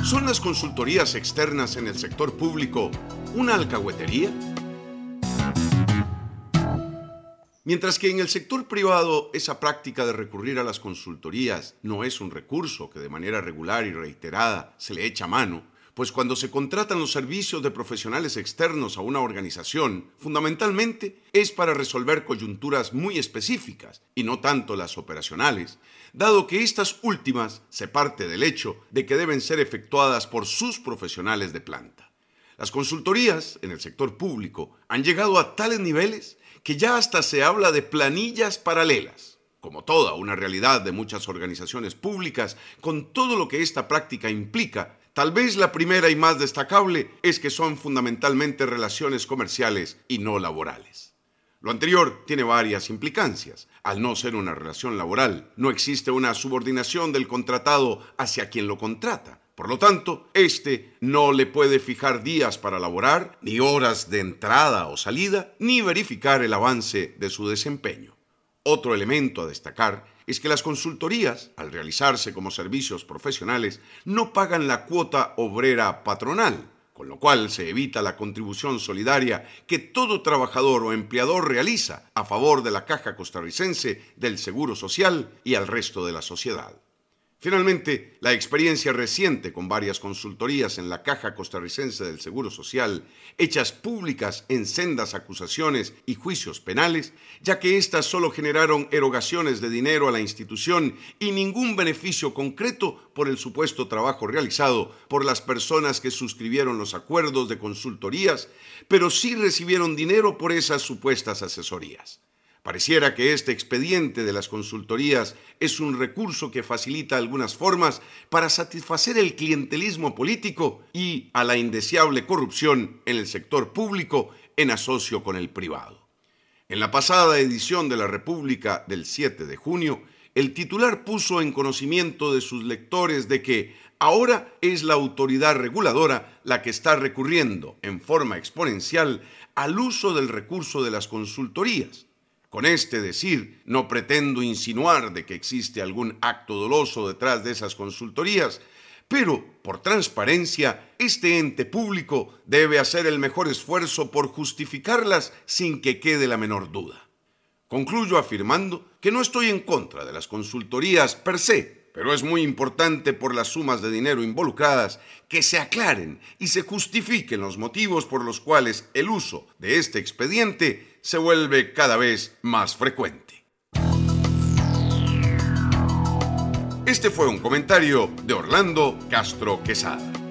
¿Son las consultorías externas en el sector público una alcahuetería? Mientras que en el sector privado esa práctica de recurrir a las consultorías no es un recurso que de manera regular y reiterada se le echa mano, pues cuando se contratan los servicios de profesionales externos a una organización, fundamentalmente es para resolver coyunturas muy específicas y no tanto las operacionales, dado que estas últimas se parte del hecho de que deben ser efectuadas por sus profesionales de planta. Las consultorías en el sector público han llegado a tales niveles que ya hasta se habla de planillas paralelas, como toda una realidad de muchas organizaciones públicas, con todo lo que esta práctica implica. Tal vez la primera y más destacable es que son fundamentalmente relaciones comerciales y no laborales. Lo anterior tiene varias implicancias. Al no ser una relación laboral, no existe una subordinación del contratado hacia quien lo contrata. Por lo tanto, éste no le puede fijar días para laborar, ni horas de entrada o salida, ni verificar el avance de su desempeño. Otro elemento a destacar es que las consultorías, al realizarse como servicios profesionales, no pagan la cuota obrera patronal, con lo cual se evita la contribución solidaria que todo trabajador o empleador realiza a favor de la Caja Costarricense del Seguro Social y al resto de la sociedad. Finalmente, la experiencia reciente con varias consultorías en la Caja Costarricense del Seguro Social, hechas públicas en sendas acusaciones y juicios penales, ya que éstas solo generaron erogaciones de dinero a la institución y ningún beneficio concreto por el supuesto trabajo realizado por las personas que suscribieron los acuerdos de consultorías, pero sí recibieron dinero por esas supuestas asesorías. Pareciera que este expediente de las consultorías es un recurso que facilita algunas formas para satisfacer el clientelismo político y a la indeseable corrupción en el sector público en asocio con el privado. En la pasada edición de La República del 7 de junio, el titular puso en conocimiento de sus lectores de que ahora es la autoridad reguladora la que está recurriendo en forma exponencial al uso del recurso de las consultorías. Con este decir, no pretendo insinuar de que existe algún acto doloso detrás de esas consultorías, pero, por transparencia, este ente público debe hacer el mejor esfuerzo por justificarlas sin que quede la menor duda. Concluyo afirmando que no estoy en contra de las consultorías per se, pero es muy importante por las sumas de dinero involucradas que se aclaren y se justifiquen los motivos por los cuales el uso de este expediente se vuelve cada vez más frecuente. Este fue un comentario de Orlando Castro Quesada.